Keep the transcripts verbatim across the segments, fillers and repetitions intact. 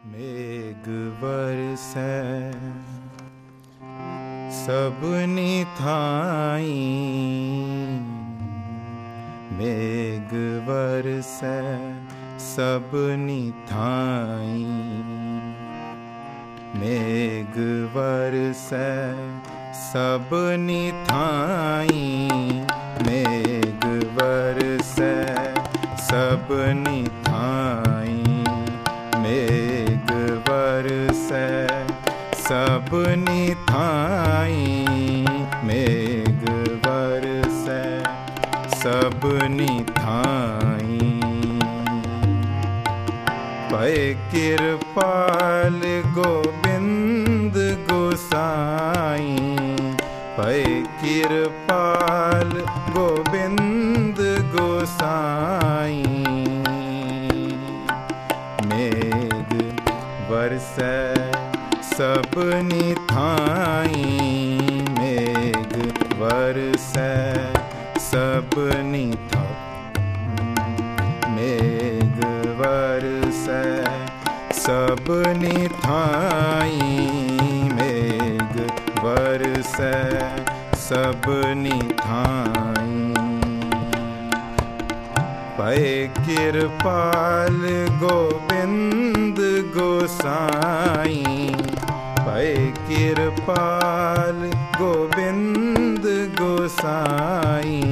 मेघ बरसै सबनी थाई, मेघ बरसै सबनी थाई, मेघ बरसै सबनी थाई, मेघ बरसै सबनी थाई, मेघ बरसै सबनी थाई, मेघ बरसै सबनी थाई। पै कृपाल गोविंद गोसाई, पै कृपाल गोविंद गोसाई, मेघ बरसै सबनी थाई, मेघ बरसै सबनी थाई, मेघ बरसै सबनी थाई, मेघ बरसै सबनी थाई। पै कृपाल गोविंद गोसाई, पै कृपाल गोविंद गोसाई,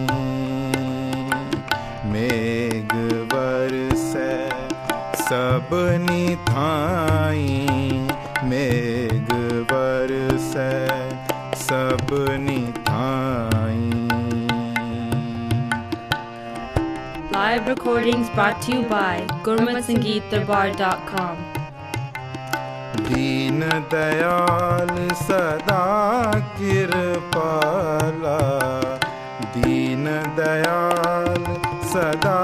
मेघ बरसै सबनी थाई, मेघ बरसै सबनी थाई। Live recordings brought to you by gurmat sangeet darbar dot com. Deen Dayal सदा कृपाला, दीन दयाल सदा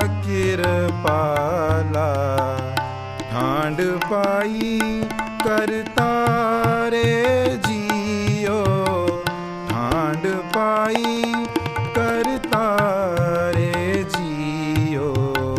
कृपाला, ठांड पाई करता रे जियो, ठांड पाई करता रे जियो,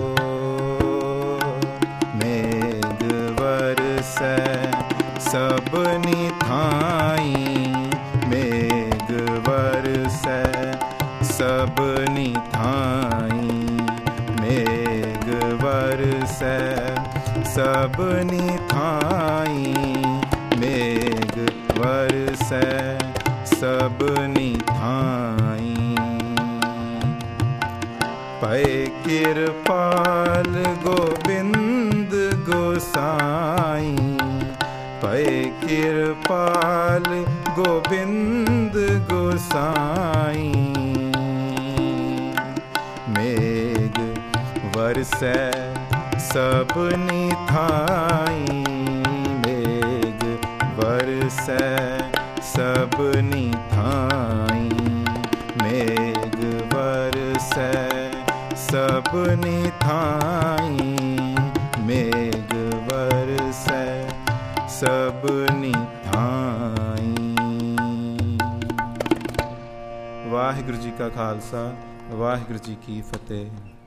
मेघ बरसै सबनी थाई, मेघ बरसै सबनी थाई, मेघ बरसै सबनी थाई, मेघ बरसै सबनी थाई। पै कृपाल गोविंद गोसाई, पै कृपाल गोविंद गोसाई, मेघ बरसै सबनी थाई, मेघ बरसै सबनी थाई, मेघ बरसै सबनी थाई, मेघ बरसै सबनी थाई। वाहिगुरु जी का खालसा, वाहिगुरु जी की फतेह।